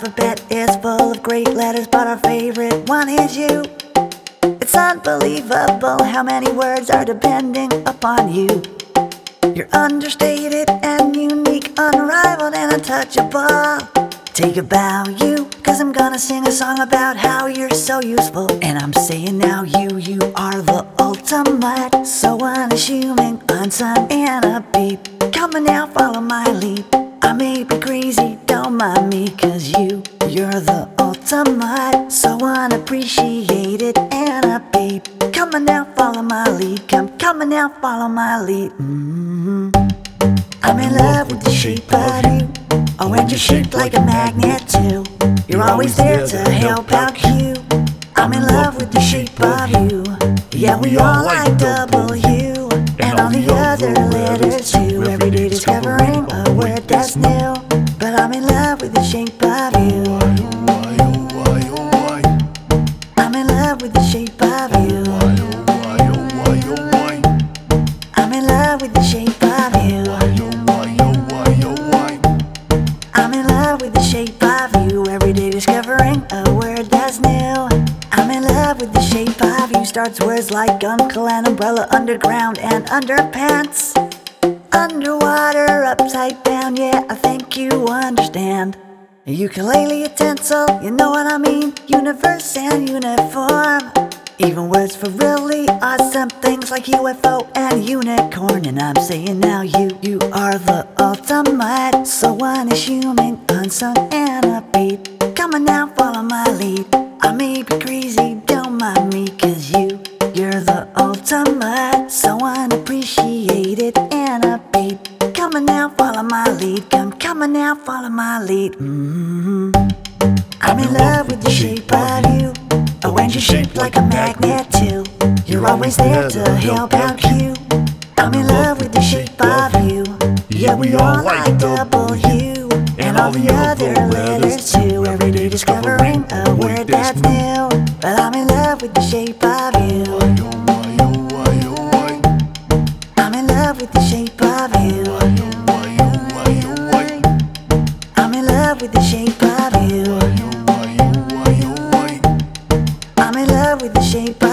alphabet is full of great letters, but our favorite one is you. It's unbelievable how many words are depending upon you. You're understated and unique, unrivaled and untouchable. Take a bow, you, 'cause I'm gonna sing a song about how you're so useful. And I'm saying now, you are the ultimate, so unassuming, unsung and upbeat. Come on now, follow my lead. I may be crazy, don't mind me, 'cause you're the ultimate, so unappreciated and upbeat. Come on now, follow my lead. Come on now, follow my lead. I'm in love with the shape of you. Oh, and you're shaped like a magnet too. You're always there to help out you. I'm in love with the shape of you. Yeah, we all like W and all the other letters too. Every day discovering a word that's new. But I'm in love with the shape of you. I'm in love with the shape of you. I'm in love with the shape of you. I'm in love with the shape of you. Every day discovering a word that's new. I'm in love with the shape of you. Starts words like uncle and umbrella, underground and underpants. Underwater, upside down, yeah, I think you understand. Ukulele, utensil, you know what I mean. Universe and uniform. Even words for really awesome things like UFO and unicorn. And I'm saying now, you are the ultimate, so unassuming, unsung and upbeat. Come on now, follow my lead. I may be crazy, don't mind me, 'cause you're the ultimate, so unappreciated and upbeat. Come on now, follow my lead. Come on now, follow my lead. I'm in love with the shape of you. Oh, and you're shaped like a magnet too. You're always there to help out you. I'm in love with the shape of you. Yeah, we all like W and all the other letters too. Every day discovering a word that's new. But I'm in love with the shape of you. I'm in love with the shape of you. I'm in love with the shape of you. I'm in love with the shape of you.